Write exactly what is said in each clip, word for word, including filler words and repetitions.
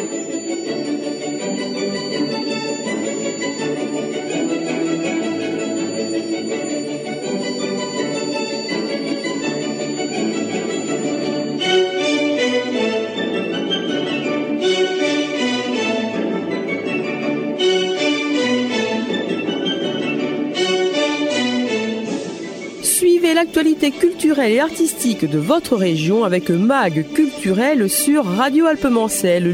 Suivez l'actualité culturelle et artistique de votre région avec Mag Culturel sur Radio Alpemancel.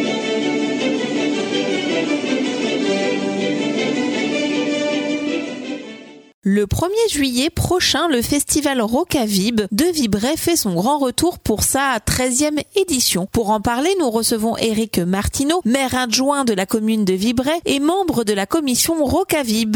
Le premier juillet prochain, le festival Rocavib de Vibray fait son grand retour pour sa treizième édition. Pour en parler, nous recevons Éric Martineau, maire adjoint de la commune de Vibray et membre de la commission Rocavib.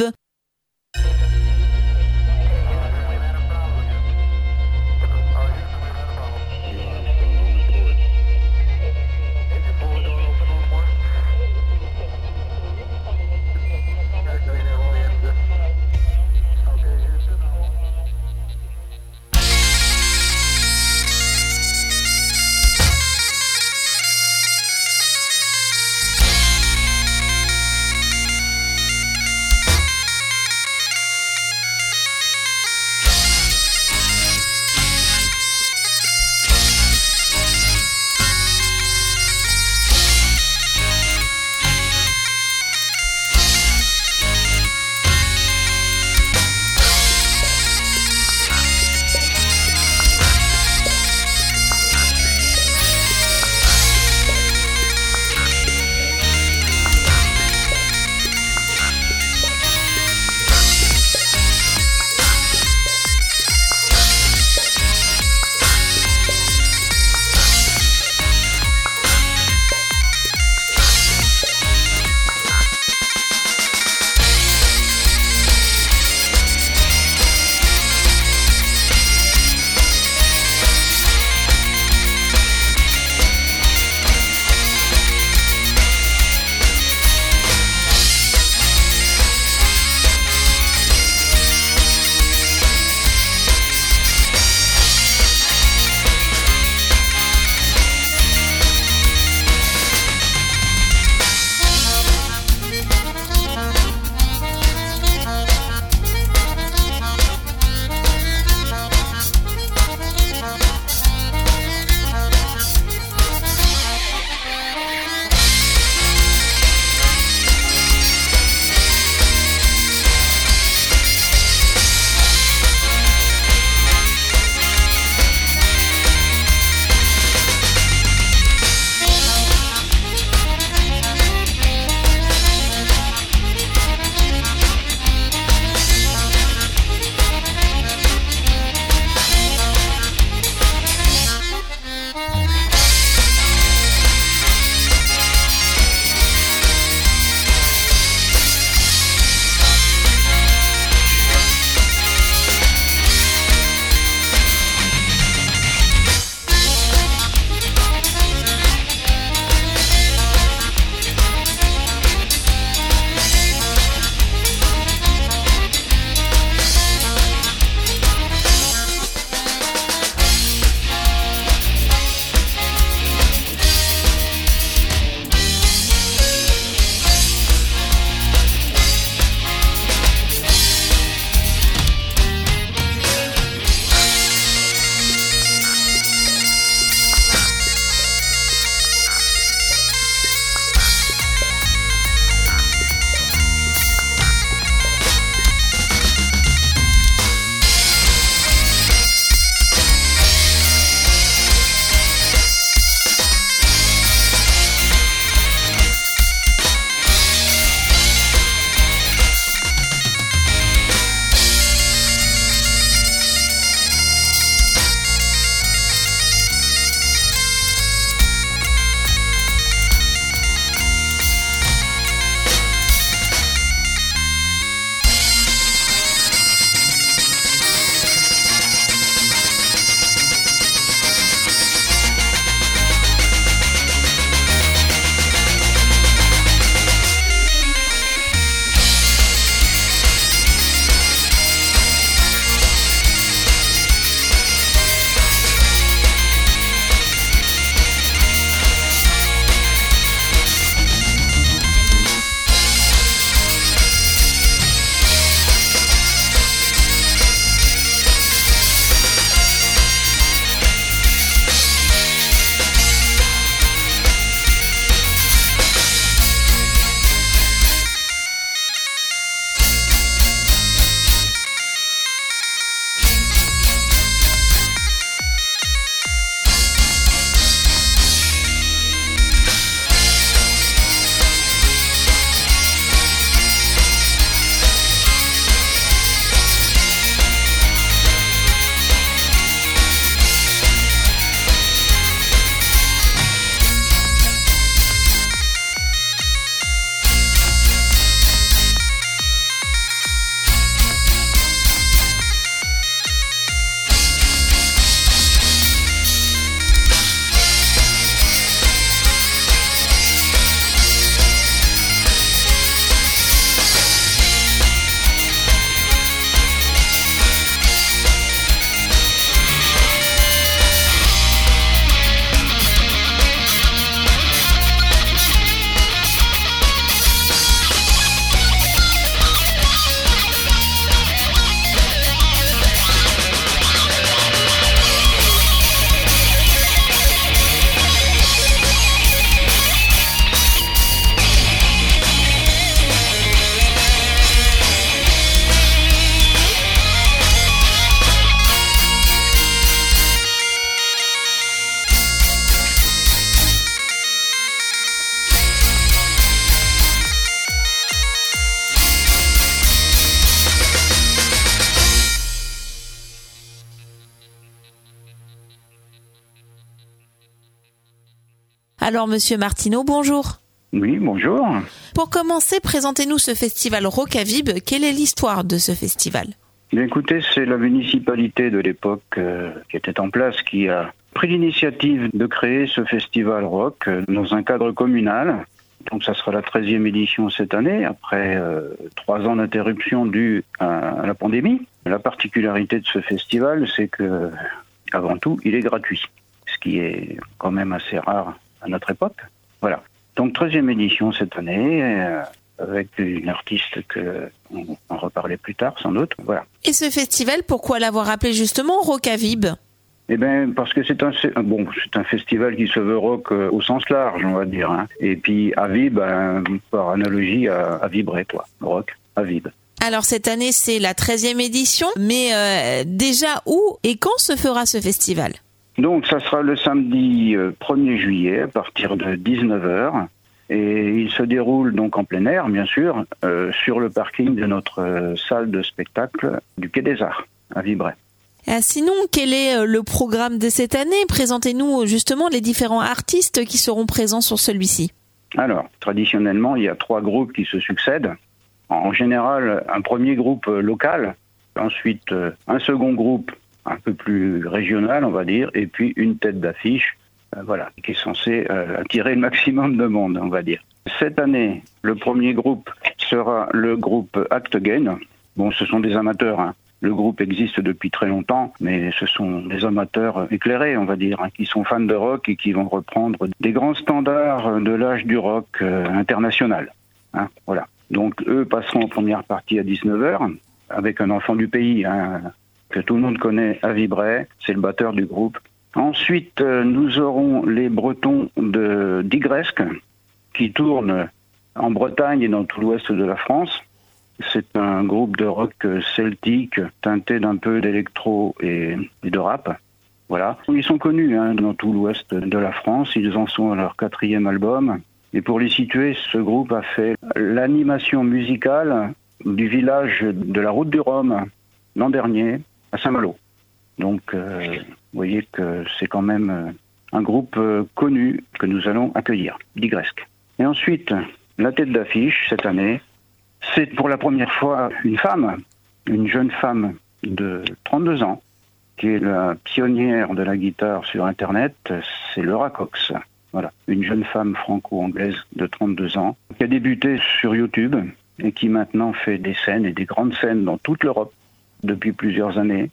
Alors Monsieur Martineau, bonjour. Oui, bonjour. Pour commencer, présentez-nous ce festival Rock à Vibes. Quelle est l'histoire de ce festival ? Bien, écoutez, c'est la municipalité de l'époque euh, qui était en place qui a pris l'initiative de créer ce festival rock euh, dans un cadre communal. Donc ça sera la treizième édition cette année, après euh, trois ans d'interruption due à, à la pandémie. La particularité de ce festival, c'est que, avant tout, il est gratuit, ce qui est quand même assez rare à notre époque. Voilà. Donc treizième édition cette année, euh, avec une artiste que on va en reparler plus tard sans doute. Voilà. Et ce festival, pourquoi l'avoir appelé justement Rock à Vibes ? Eh bien, parce que c'est un bon, c'est un festival qui se veut rock euh, au sens large, on va dire. Hein. Et puis à Vibes, ben, par analogie à, à vibrer, quoi. Rock à Vibes. Alors cette année, c'est la treizième édition, mais euh, déjà où et quand se fera ce festival ? Donc ça sera le samedi euh, premier juillet à partir de dix-neuf heures. Et il se déroule donc en plein air, bien sûr, euh, sur le parking de notre euh, salle de spectacle du Quai des Arts, à Vibray. Ah, sinon, quel est le programme de cette année ? Présentez-nous justement les différents artistes qui seront présents sur celui-ci. Alors, traditionnellement, il y a trois groupes qui se succèdent. En général, un premier groupe local, ensuite un second groupe un peu plus régional, on va dire, et puis une tête d'affiche. Voilà, qui est censé euh, attirer le maximum de monde, on va dire. Cette année, le premier groupe sera le groupe Act Again. Bon, ce sont des amateurs. Hein. Le groupe existe depuis très longtemps, mais ce sont des amateurs éclairés, on va dire, hein, qui sont fans de rock et qui vont reprendre des grands standards de l'âge du rock euh, international. Hein, voilà. Donc, eux passeront en première partie à dix-neuf heures, avec un enfant du pays, hein, que tout le monde connaît à Vibray. C'est le batteur du groupe. Ensuite, nous aurons les Bretons de Digresque qui tournent en Bretagne et dans tout l'ouest de la France. C'est un groupe de rock celtique teinté d'un peu d'électro et, et de rap. Voilà. Ils sont connus hein, dans tout l'ouest de la France. Ils en sont à leur quatrième album. Et pour les situer, ce groupe a fait l'animation musicale du village de la Route du Rhum l'an dernier à Saint-Malo. Donc, euh, vous voyez que c'est quand même un groupe euh, connu que nous allons accueillir, Digresque. Et ensuite, la tête d'affiche, cette année, c'est pour la première fois une femme, une jeune femme de trente-deux ans, qui est la pionnière de la guitare sur Internet, c'est Laura Cox. Voilà, une jeune femme franco-anglaise de trente-deux ans, qui a débuté sur YouTube et qui maintenant fait des scènes et des grandes scènes dans toute l'Europe depuis plusieurs années.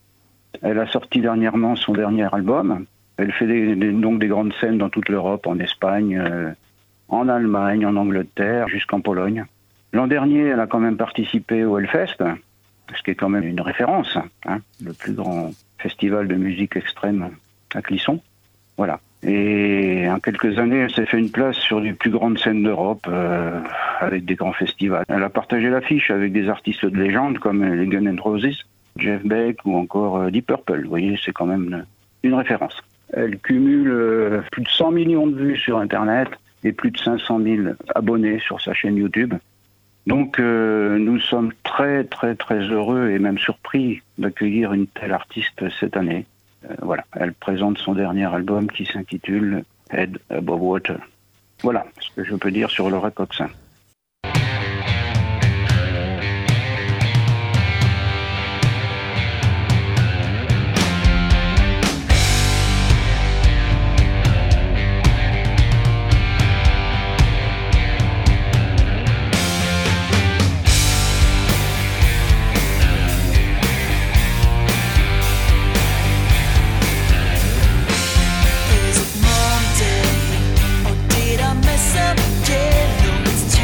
Elle a sorti dernièrement son dernier album. Elle fait des, des, donc des grandes scènes dans toute l'Europe, en Espagne, euh, en Allemagne, en Angleterre, jusqu'en Pologne. L'an dernier, elle a quand même participé au Hellfest, ce qui est quand même une référence, hein, le plus grand festival de musique extrême à Clisson. Voilà. Et en quelques années, elle s'est fait une place sur les plus grandes scènes d'Europe, euh, avec des grands festivals. Elle a partagé l'affiche avec des artistes de légende comme les Guns N' Roses, Jeff Beck ou encore Deep Purple. Vous voyez, c'est quand même une référence. Elle cumule plus de cent millions de vues sur Internet et plus de cinq cent mille abonnés sur sa chaîne YouTube. Donc euh, nous sommes très très très heureux et même surpris d'accueillir une telle artiste cette année. Euh, voilà, elle présente son dernier album qui s'intitule Head Above Water. Voilà ce que je peux dire sur Laura Cox. Is it Monday or did I mess up? Yeah, no, it's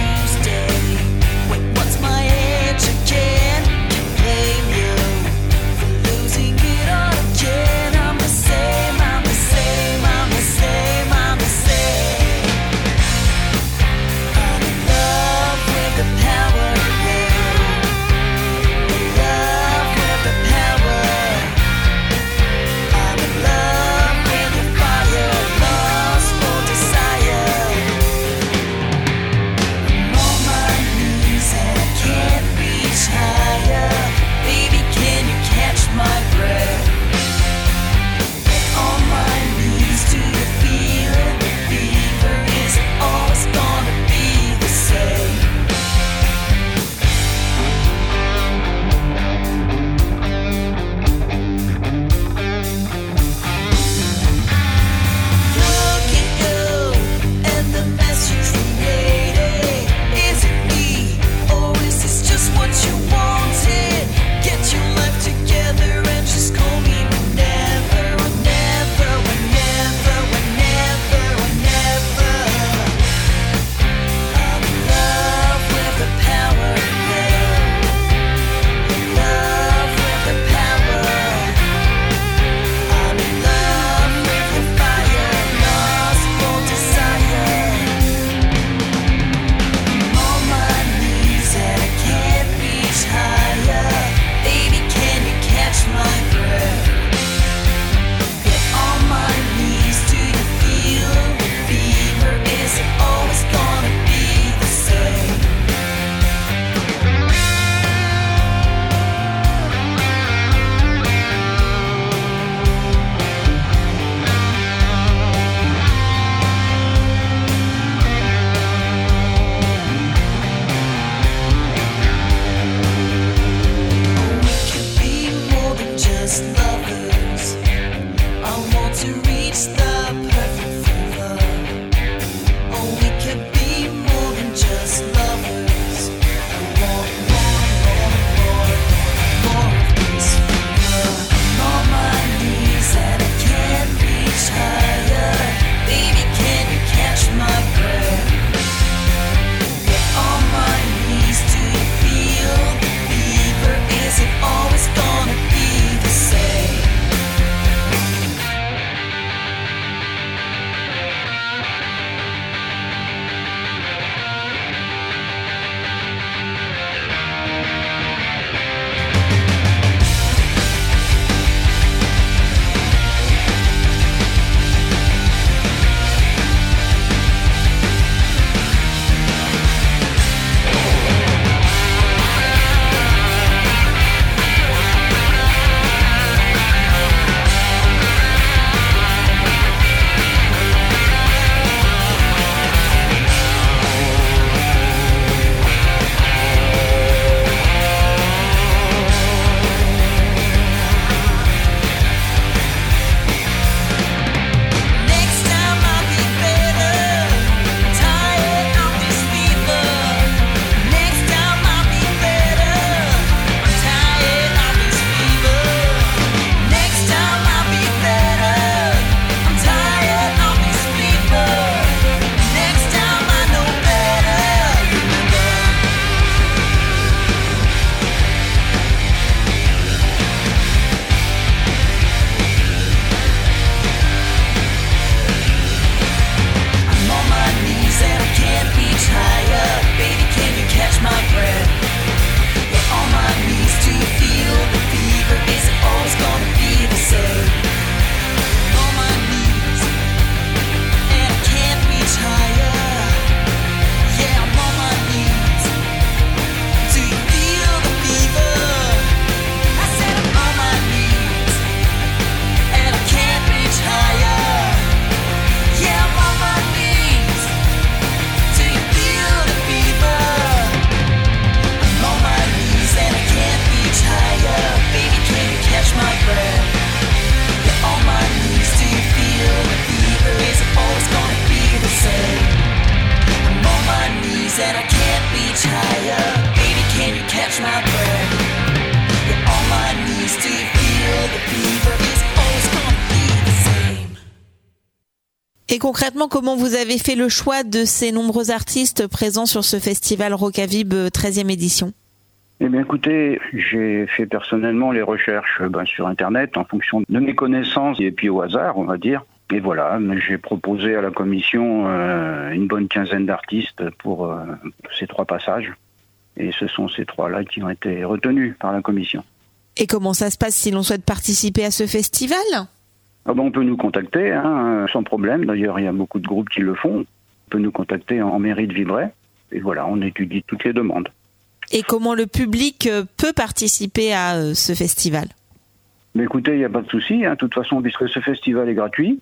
Et concrètement, comment vous avez fait le choix de ces nombreux artistes présents sur ce festival Rockavib treizième édition ? Eh bien écoutez, j'ai fait personnellement les recherches ben, sur Internet en fonction de mes connaissances et puis au hasard, on va dire. Et voilà, j'ai proposé à la commission euh, une bonne quinzaine d'artistes pour euh, ces trois passages. Et ce sont ces trois-là qui ont été retenus par la commission. Et comment ça se passe si l'on souhaite participer à ce festival ? Ah ben, on peut nous contacter, hein, sans problème. D'ailleurs, il y a beaucoup de groupes qui le font. On peut nous contacter en mairie de Vibraye. Et voilà, on étudie toutes les demandes. Et comment le public peut participer à ce festival ? Mais écoutez, il n'y a pas de souci. Hein. De toute façon, puisque ce festival est gratuit,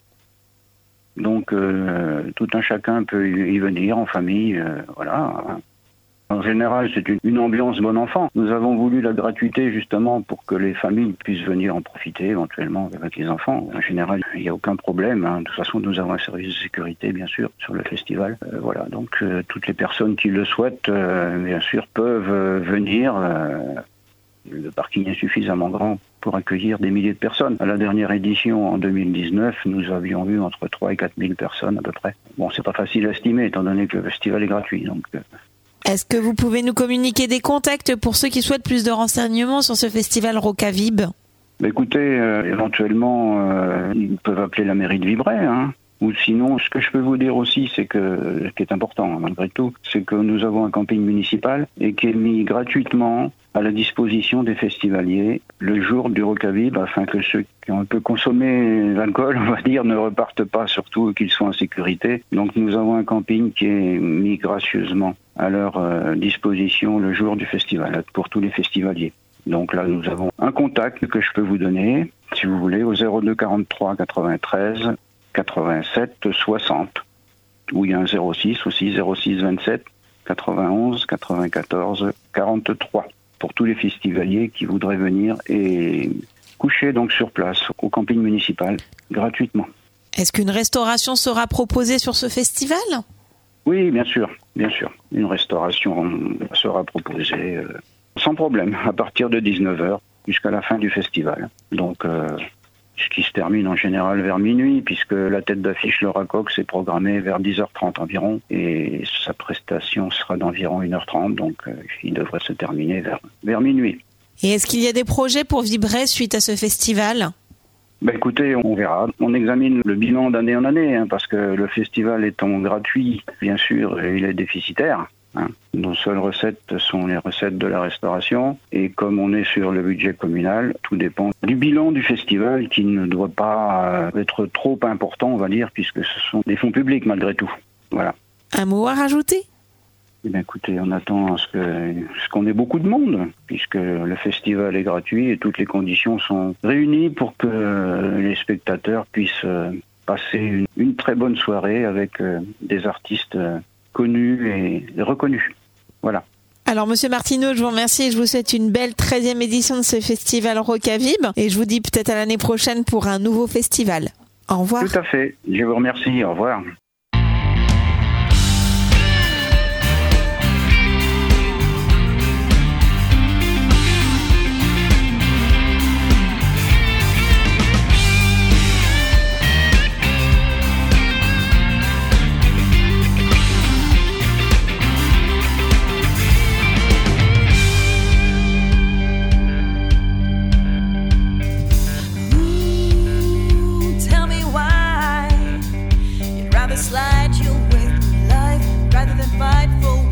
donc euh, tout un chacun peut y venir en famille. Euh, voilà. En général, c'est une, une ambiance bon enfant. Nous avons voulu la gratuité justement pour que les familles puissent venir en profiter éventuellement avec les enfants. En général, il n'y a aucun problème. Hein. De toute façon, nous avons un service de sécurité, bien sûr, sur le festival. Euh, voilà, donc euh, toutes les personnes qui le souhaitent, euh, bien sûr, peuvent euh, venir. Euh, le parking est suffisamment grand pour accueillir des milliers de personnes. À la dernière édition, en deux mille dix-neuf, nous avions eu entre trois et quatre mille personnes à peu près. Bon, c'est pas facile à estimer, étant donné que le festival est gratuit, donc... Euh, Est-ce que vous pouvez nous communiquer des contacts pour ceux qui souhaitent plus de renseignements sur ce festival Rockavib ? Bah écoutez, euh, éventuellement, euh, ils peuvent appeler la mairie de Vibraye, hein. Ou sinon, ce que je peux vous dire aussi, c'est que, ce qui est important malgré tout, c'est que nous avons un camping municipal et qui est mis gratuitement à la disposition des festivaliers le jour du Rockavib, afin que ceux qui ont un peu consommé l'alcool, on va dire, ne repartent pas, surtout qu'ils soient en sécurité. Donc nous avons un camping qui est mis gracieusement à leur euh, disposition le jour du festival, pour tous les festivaliers. Donc là, nous avons un contact que je peux vous donner, si vous voulez, au zéro deux quarante-trois quatre-vingt-treize quatre-vingt-sept soixante, où il y a un zéro six aussi, zéro six vingt-sept quatre-vingt-onze quatre-vingt-quatorze quarante-trois, pour tous les festivaliers qui voudraient venir et coucher donc sur place au camping municipal gratuitement. Est-ce qu'une restauration sera proposée sur ce festival ? Oui, bien sûr, bien sûr. Une restauration sera proposée euh, sans problème à partir de dix-neuf heures jusqu'à la fin du festival. Donc, euh, ce qui se termine en général vers minuit, puisque la tête d'affiche Laura Cox est programmée vers dix heures trente environ, et sa prestation sera d'environ une heure trente, donc euh, il devrait se terminer vers, vers minuit. Et est-ce qu'il y a des projets pour Vibraye suite à ce festival ? Ben écoutez, on verra. On examine le bilan d'année en année, hein, parce que le festival étant gratuit, bien sûr, il est déficitaire. Hein. Nos seules recettes sont les recettes de la restauration, et comme on est sur le budget communal, tout dépend du bilan du festival qui ne doit pas être trop important, on va dire, puisque ce sont des fonds publics malgré tout. Voilà. Un mot à rajouter ? Eh bien, écoutez, on attend à ce que, ce qu'on ait beaucoup de monde, puisque le festival est gratuit et toutes les conditions sont réunies pour que les spectateurs puissent passer une, une très bonne soirée avec des artistes connus et reconnus. Voilà. Alors, Monsieur Martineau, je vous remercie et je vous souhaite une belle treizième édition de ce festival Rockavib. Et je vous dis peut-être à l'année prochaine pour un nouveau festival. Au revoir. Tout à fait. Je vous remercie. Au revoir. Slide you with life rather than fight for